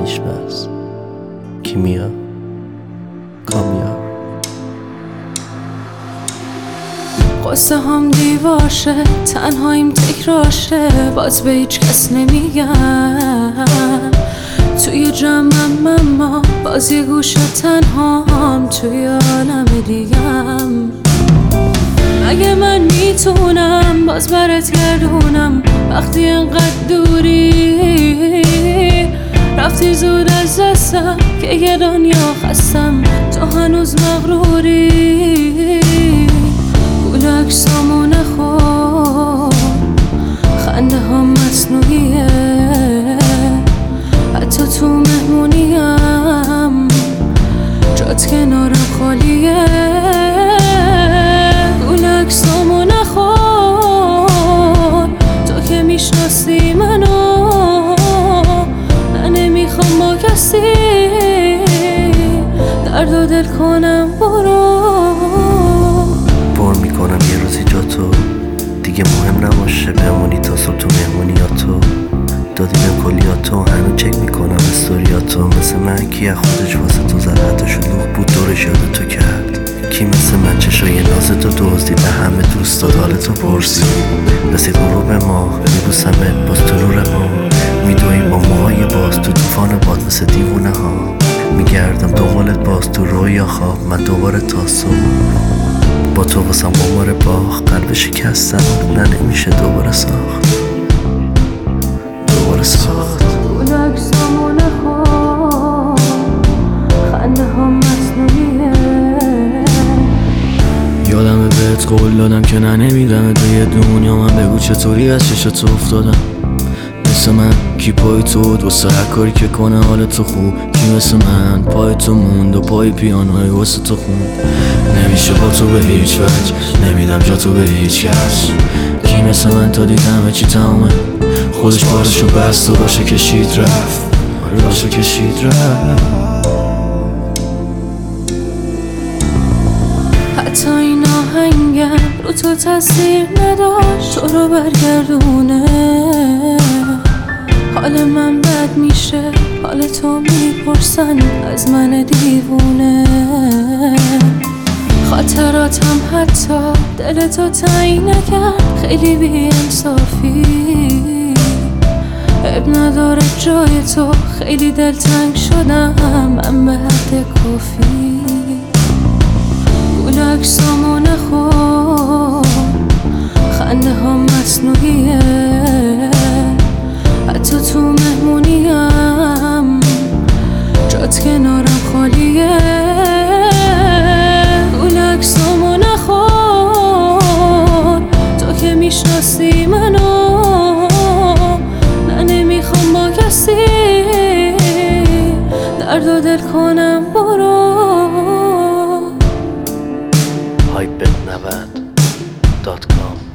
نیش بس کیمیا کامیاب. قصه هم دیواشه، تنهاییم تکراشه، باز به هیچ کس نمیگم. توی جمعم اما باز یه گوشه تنهام، توی عالم دیگم. مگه من میتونم باز برات گردونم وقتی انقدر دوری؟ رفتی زود از دستم که یه دنیا خستم، تو هنوز مغروری. گول عکسامو نخور، خنده ها مصنوعیه، حتی تو مهمونیم جات کنارم خالیه. گول عکسامو نخور، تو که میشناسی منو، نه نمیخوام با کسی درد و دل کنم. برو میکنم یه روزی جا تو دیگه مهم نباشه بمونی تا صبح تو مهمونیاتو. دادی بهم کلیاتو، هنو چک میکنم استوریاتو. مثل من کی از خودش واسه تو زد، حتی شلوغ بود دورش یاد تو کرد. کی مثل من چشای نازتو دزدید، به همه دوست داد حالتو پرسید. رسید غروب ما میبوسمت باز تو نور ما، میدوی با موهای باز تو طوفان باد مثل دیوونه ها. میگردم دنبالت باز تو رویا خواب، من دوباره تا صبح با تو واسم قمار باخ. قلب شکستم نه نمیشه دوباره ساخت، دوباره ساخت. گول عکسامو نخور، خنده ها مصنوعیه. یادمه بهت قول دادم که نه نمیدم توی دنیا. من بگو چطوری از چشاتو افتادم. مثل من کی پای تو واسه هر کاری که کنه حالتو خوب؟ کی مثل من پای تو موند و پای پیانوی واسه تو خوند؟ نمیشه با تو به هیچ وجه، نمیدم جا تو به هیچ کس. کی مثل من تا دیدم چی تمامه، خودش بارشو بست و باشه کشید رفت، آره باشه کشید رفت. حتی این آهنگم رو تو تاثیر نداشت، تو رو برگردونه. حال من بد میشه، حال تو میپرسن از من دیوونه. خاطراتم حتی دل تو تعیین نکرد، خیلی بی انصافی. عیب نداره جای تو، خیلی دلتنگ شدم من به حد کافی. گول عکسامو نخور، خنده ها مصنوعیه، حتی تو مهمونیم جات کنارم خالیه. گول عکسامو نخور، تو که میشناسی منو، نه نمیخوام با کسی درد و دل کنم. برو hypet90.com